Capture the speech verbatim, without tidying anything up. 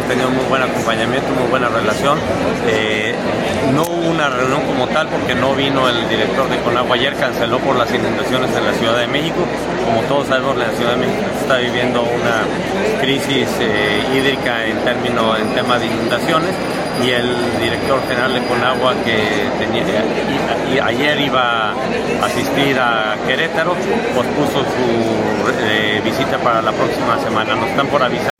tenido muy buen acompañamiento, muy buena relación. Eh, no hubo una reunión como tal porque no vino el director de Conagua ayer, canceló por las inundaciones en la Ciudad de México. Como todos sabemos, la Ciudad de México está viviendo una crisis eh, hídrica en términos, en tema de inundaciones, y el director general de Conagua, que tenía, y, y ayer iba a asistir a Querétaro, pospuso su eh, visita para la próxima semana. Nos están por avisar